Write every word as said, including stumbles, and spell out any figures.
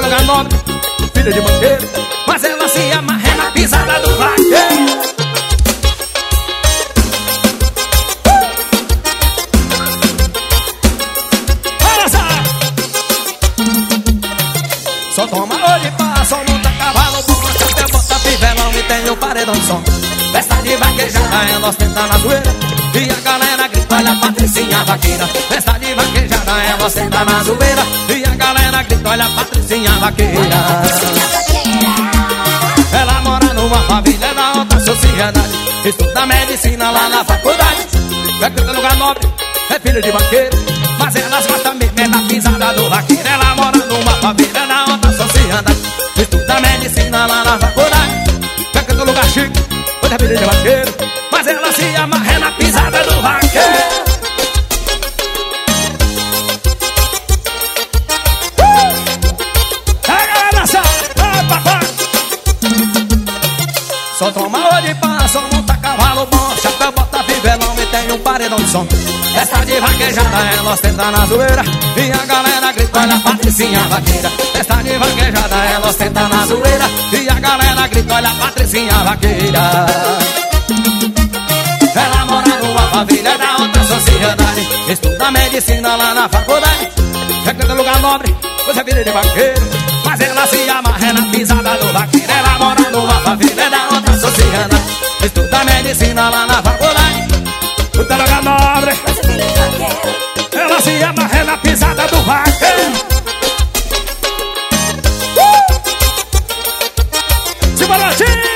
lugar nobre, filha de banqueiro, mas ela se amarra na pisada do vaqueiro. Olha só! Só toma olho e passa, só monta cavalo bom, até bota fivelão e tem o paredão de som. Festa de vaquejada, ela ostenta na zoeira e a galera grita, olha a Patricinha vaqueira. Festa de vaquejada, ela ostenta na zoeira e a galera grita, olha a Patricinha vaqueira. Ela mora numa família da alta sociedade, estuda medicina lá na faculdade. É que lugar nobre, é filho de banqueiro, mas elas gostam mesmo é da pisada do vaqueiro. Ela mora numa família da alta sociedade, estuda medicina lá na faculdade. É que lugar chique, é filho de vaqueiro, mas ela se amarra na pisada do vaqueiro. Só toma olho e passa, só monta cavalo bom, chapéu, bota fivelão e tem um paredão de som. Festa de vaquejada, ela ostenta na zoeira e a galera grita, olha a Patricinha vaqueira. Festa de vaquejada, ela ostenta na zoeira e a galera grita, olha a Patricinha vaqueira. Ela mora numa família da alta sociedade, estuda medicina lá na faculdade. É que lugar nobre, você é filha de vaqueiro, mas ela se amarra na pisada do vaqueiro. Ela mora numa família da alta sociedade, estuda medicina lá na faculdade. Puta lugar nobre, você é filha de vaqueiro, ela se amarra na pisada do vaqueiro. Uh! Simbora,